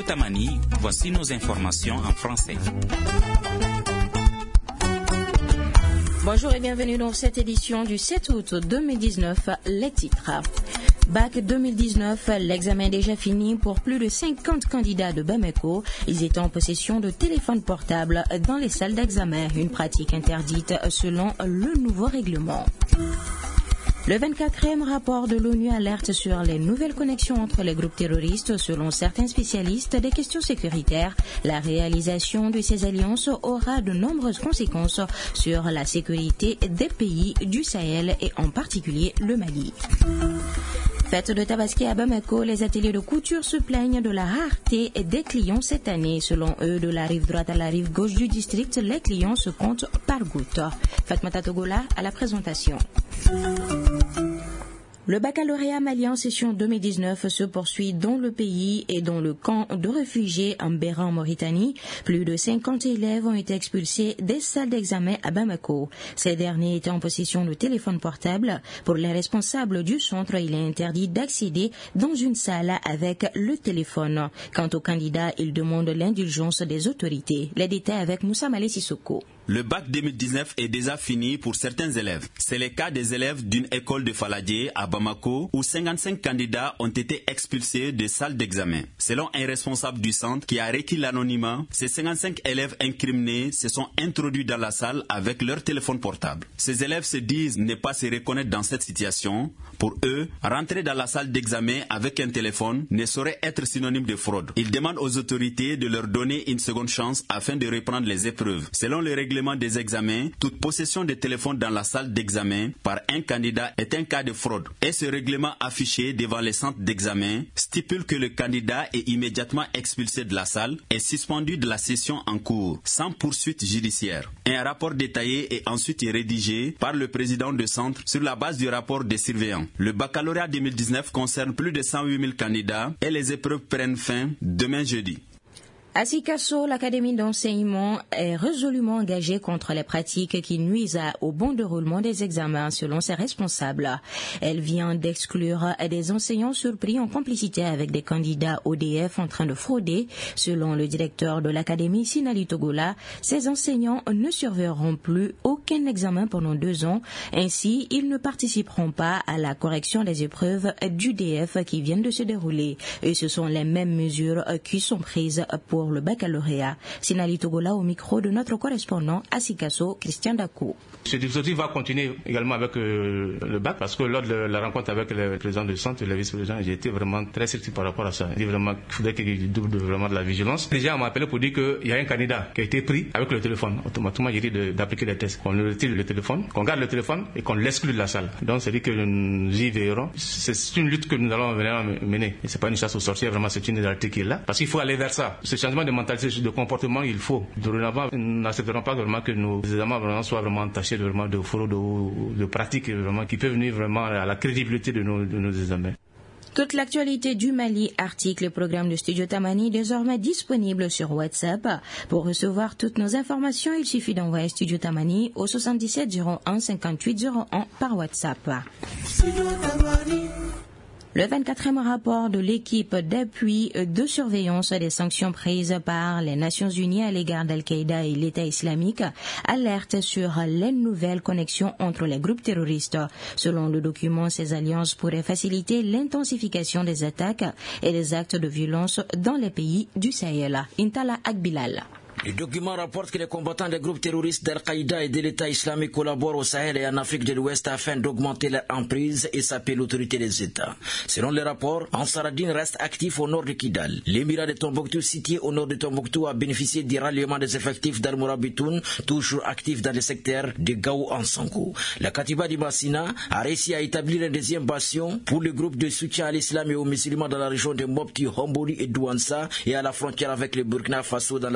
Tamani, voici nos informations en français. Bonjour et bienvenue dans cette édition du 7 août 2019. Les titres. Bac 2019, l'examen est déjà fini pour plus de 50 candidats de Bamako. Ils étaient en possession de téléphones portables dans les salles d'examen, une pratique interdite selon le nouveau règlement. Le 24e rapport de l'ONU alerte sur les nouvelles connexions entre les groupes terroristes. Selon certains spécialistes des questions sécuritaires, la réalisation de ces alliances aura de nombreuses conséquences sur la sécurité des pays du Sahel et en particulier le Mali. Fête de Tabaski à Bamako, les ateliers de couture se plaignent de la rareté des clients cette année. Selon eux, de la rive droite à la rive gauche du district, les clients se comptent par goutte. Fatmata Togola à la présentation. Le baccalauréat malien session 2019 se poursuit dans le pays et dans le camp de réfugiés en Béra en Mauritanie. Plus de 50 élèves ont été expulsés des salles d'examen à Bamako. Ces derniers étaient en possession de téléphones portables. Pour les responsables du centre, il est interdit d'accéder dans une salle avec le téléphone. Quant aux candidats, ils demandent l'indulgence des autorités. Les détails avec Moussa Malé Sissoko. Le bac 2019 est déjà fini pour certains élèves. C'est le cas des élèves d'une école de Faladié à Bamako où 55 candidats ont été expulsés des salles d'examen. Selon un responsable du centre qui a requis l'anonymat, ces 55 élèves incriminés se sont introduits dans la salle avec leur téléphone portable. Ces élèves se disent ne pas se reconnaître dans cette situation. Pour eux, rentrer dans la salle d'examen avec un téléphone ne saurait être synonyme de fraude. Ils demandent aux autorités de leur donner une seconde chance afin de reprendre les épreuves. Selon le règlement des examens, toute possession de téléphone dans la salle d'examen par un candidat est un cas de fraude. Et ce règlement affiché devant les centres d'examen stipule que le candidat est immédiatement expulsé de la salle et suspendu de la session en cours, sans poursuite judiciaire. Un rapport détaillé est ensuite rédigé par le président de centre sur la base du rapport des surveillants. Le baccalauréat 2019 concerne plus de 108 000 candidats et les épreuves prennent fin demain jeudi. À Sikasso, l'Académie d'enseignement est résolument engagée contre les pratiques qui nuisent au bon déroulement des examens selon ses responsables. Elle vient d'exclure des enseignants surpris en complicité avec des candidats ODF en train de frauder. Selon le directeur de l'Académie, Sinali Togola, ces enseignants ne surveilleront plus aucun examen pendant 2 ans. Ainsi, ils ne participeront pas à la correction des épreuves d'UDF qui viennent de se dérouler. Et ce sont les mêmes mesures qui sont prises pour le baccalauréat. Sinali Togola au micro de notre correspondant à Sikasso, Christian Dakou. Ce dispositif va continuer également avec le bac parce que lors de la rencontre avec le président du centre et le vice-président, j'ai été vraiment très strict par rapport à ça. Il dit vraiment qu'il faudrait qu'il double vraiment de la vigilance. Déjà, on m'a appelé pour dire qu'il y a un candidat qui a été pris avec le téléphone. Automatiquement, j'ai dit d'appliquer les tests. On lui retire le téléphone, qu'on garde le téléphone et qu'on l'exclut de la salle. Donc, c'est dit que nous y veillerons. C'est une lutte que nous allons venir mener. Et c'est pas une chasse aux sorcières, vraiment, c'est une réalité qui est là. Parce qu'il faut aller vers ça. Ce changement de mentalité, de comportement, il faut. Dorénavant, nous n'accepterons pas vraiment que nos examens vraiment soient vraiment entachés de fraude ou de pratiques vraiment qui peuvent venir vraiment à la crédibilité de nos examens. Toute l'actualité du Mali, articles et programmes de Studio Tamani désormais disponibles sur WhatsApp. Pour recevoir toutes nos informations, il suffit d'envoyer Studio Tamani au 77 01 58 01 par WhatsApp. Le 24e rapport de l'équipe d'appui de surveillance des sanctions prises par les Nations Unies à l'égard d'Al-Qaïda et l'État islamique alerte sur les nouvelles connexions entre les groupes terroristes. Selon le document, ces alliances pourraient faciliter l'intensification des attaques et des actes de violence dans les pays du Sahel. Intala Akbilal. Le document rapporte que les combattants des groupes terroristes d'Al-Qaïda et de l'État islamique collaborent au Sahel et en Afrique de l'Ouest afin d'augmenter leur emprise et saper l'autorité des États. Selon le rapport, Ansar ad-Din reste actif au nord de Kidal. L'émirat de Tombouctou, situé au nord de Tombouctou, a bénéficié du ralliement des effectifs d'Al-Moura Bitoun, toujours actifs dans le secteur de Gao-Ansango. La Katiba di Bassina a réussi à établir un deuxième bastion pour le groupe de soutien à l'islam et aux musulmans dans la région de Mopti, Homboli et Douansa et à la frontière avec le Burkina Faso dans la direction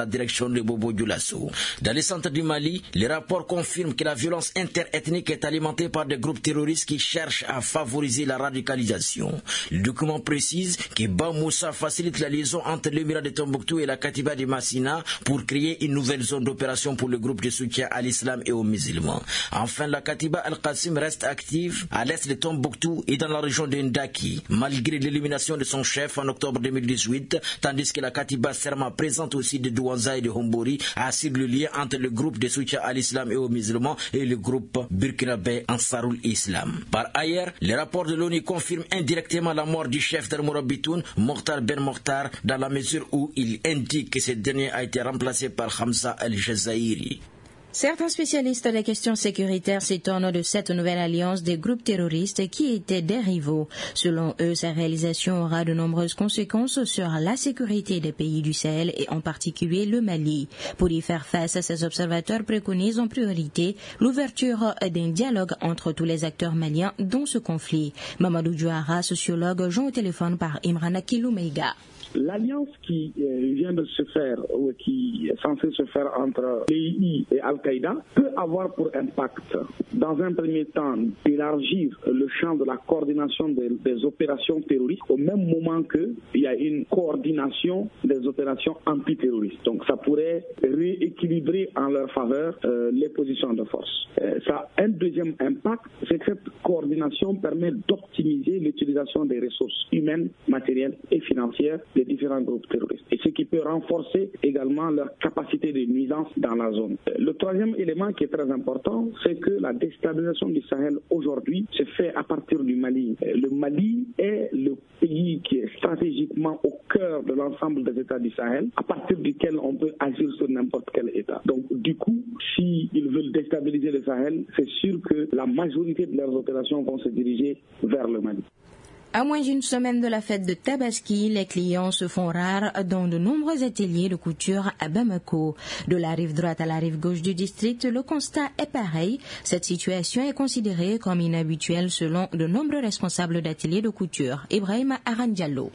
selon le Bobo Dioulasso. Dans les centres du Mali, les rapports confirment que la violence interethnique est alimentée par des groupes terroristes qui cherchent à favoriser la radicalisation. Le document précise que Bamoussa facilite la liaison entre l'émirat de Tombouctou et la Katiba de Massina pour créer une nouvelle zone d'opération pour le groupe de soutien à l'islam et aux musulmans. Enfin, la Katiba Al-Qassim reste active à l'est de Tombouctou et dans la région de Ndaki, malgré l'élimination de son chef en octobre 2018, tandis que la Katiba Serma, présente aussi de Douanza et de Hombori, assure le lien entre le groupe de soutien à l'islam et aux musulmans et le groupe burkinabé Ansarul Islam. Par ailleurs, les rapports de l'ONU confirment indirectement la mort du chef d'Al-Mourabitoun, Mokhtar Ben Mokhtar, dans la mesure où il indique que ce dernier a été remplacé par Hamza Al-Jazairi. Certains spécialistes des questions sécuritaires s'étonnent de cette nouvelle alliance des groupes terroristes qui étaient des rivaux. Selon eux, sa réalisation aura de nombreuses conséquences sur la sécurité des pays du Sahel et en particulier le Mali. Pour y faire face, ces observateurs préconisent en priorité l'ouverture d'un dialogue entre tous les acteurs maliens dans ce conflit. Mamadou Diouara, sociologue, joint au téléphone par Imran Kiloumeïga. L'alliance qui vient de se faire, ou qui est censée se faire entre l'EI et Al-Qaïda, peut avoir pour impact, dans un premier temps, d'élargir le champ de la coordination des opérations terroristes, au même moment qu'il y a une coordination des opérations antiterroristes. Donc ça pourrait rééquilibrer en leur faveur les positions de force. Ça a un deuxième impact, c'est que cette coordination permet d'optimiser l'utilisation des ressources humaines, matérielles et financières des différents groupes terroristes, et ce qui peut renforcer également leur capacité de nuisance dans la zone. Le troisième élément qui est très important, c'est que la déstabilisation du Sahel aujourd'hui se fait à partir du Mali. Le Mali est le pays qui est stratégiquement au cœur de l'ensemble des États du Sahel, à partir duquel on peut agir sur n'importe quel État. Donc du coup, s'ils veulent déstabiliser le Sahel, c'est sûr que la majorité de leurs opérations vont se diriger vers le Mali. À moins d'une semaine de la fête de Tabaski, les clients se font rares dans de nombreux ateliers de couture à Bamako. De la rive droite à la rive gauche du district, le constat est pareil. Cette situation est considérée comme inhabituelle selon de nombreux responsables d'ateliers de couture. Ibrahim Arandiallo.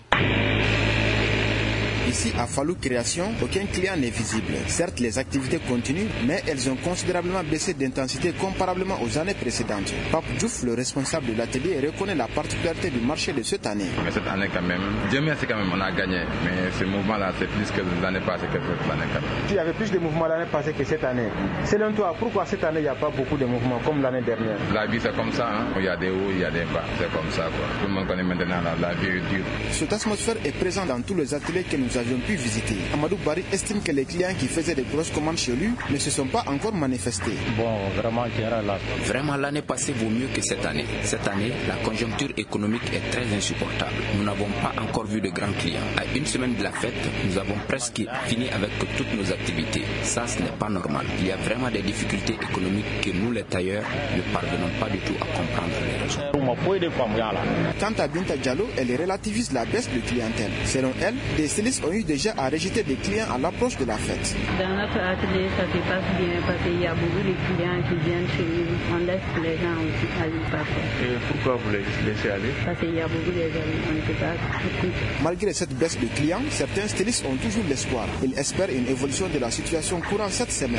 Ici, à Fallou Création, aucun client n'est visible. Certes, les activités continuent, mais elles ont considérablement baissé d'intensité comparablement aux années précédentes. Pape Diouf, le responsable de l'atelier, reconnaît la particularité du marché de cette année. Mais cette année, quand même, Dieu merci, quand même, on a gagné. Mais ce mouvement-là, c'est plus que l'année passée que cette année. Il y avait plus de mouvements l'année passée que cette année. Selon toi, pourquoi cette année, il n'y a pas beaucoup de mouvements comme l'année dernière? La vie, c'est comme ça. Hein? Il y a des hauts, il y a des bas. C'est comme ça, quoi. Tout le monde connaît maintenant la vie est dure. Cette atmosphère est présente dans tous les ateliers que nous avions pu visiter. Amadou Bari estime que les clients qui faisaient des grosses commandes chez lui ne se sont pas encore manifestés. Bon, Vraiment, l'année passée vaut mieux que cette année. Cette année, la conjoncture économique est très insupportable. Nous n'avons pas encore vu de grands clients. À une semaine de la fête, nous avons presque fini avec toutes nos activités. Ça, ce n'est pas normal. Il y a vraiment des difficultés économiques que nous, les tailleurs, ne parvenons pas du tout à comprendre les raisons. Quant à Binta Diallo, elle relativise la baisse de clientèle. Selon elle, des stylistes ont eu déjà à rejeter des clients à l'approche de la fête. Dans notre atelier, ça se passe bien parce qu'il y a beaucoup de clients qui viennent chez nous. On laisse les gens aussi aller parfois. Et pourquoi vous les laissez aller? Parce qu'il y a beaucoup de gens, on ne peut pas tout. Malgré cette baisse de clients, certains stylistes ont toujours l'espoir. Ils espèrent une évolution de la situation courant cette semaine.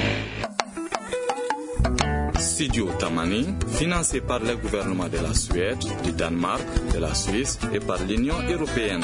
Studio Tamani, financé par le gouvernement de la Suède, du Danemark, de la Suisse et par l'Union européenne.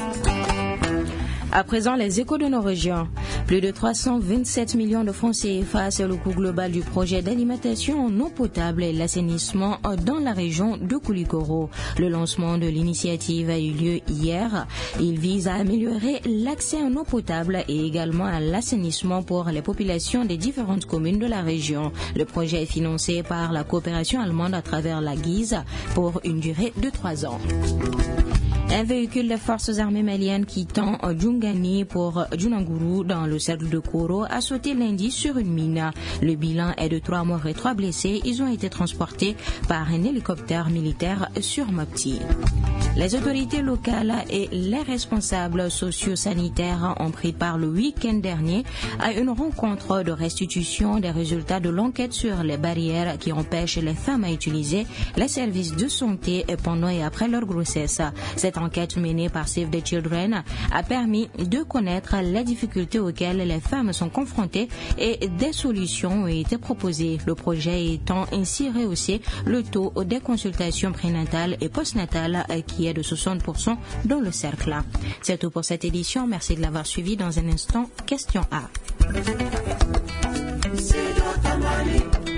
À présent, les échos de nos régions. Plus de 327 millions de francs CFA, c'est le coût global du projet d'alimentation en eau potable et l'assainissement dans la région de Koulikoro. Le lancement de l'initiative a eu lieu hier. Il vise à améliorer l'accès en eau potable et également à l'assainissement pour les populations des différentes communes de la région. Le projet est financé par la coopération allemande à travers la Guise pour une durée de 3 ans. Un véhicule des forces armées maliennes quittant Djungani pour Djunanguru dans le cercle de Koro a sauté lundi sur une mine. Le bilan est de 3 morts et 3 blessés. Ils ont été transportés par un hélicoptère militaire sur Mopti. Les autorités locales et les responsables socio-sanitaires ont pris part le week-end dernier à une rencontre de restitution des résultats de l'enquête sur les barrières qui empêchent les femmes à utiliser les services de santé pendant et après leur grossesse. Cette enquête menée par Save the Children a permis de connaître les difficultés auxquelles les femmes sont confrontées et des solutions ont été proposées. Le projet étant ainsi rehaussé le taux des consultations prénatales et postnatales qui est de 60% dans le cercle. C'est tout pour cette édition. Merci de l'avoir suivi. Dans un instant, question A.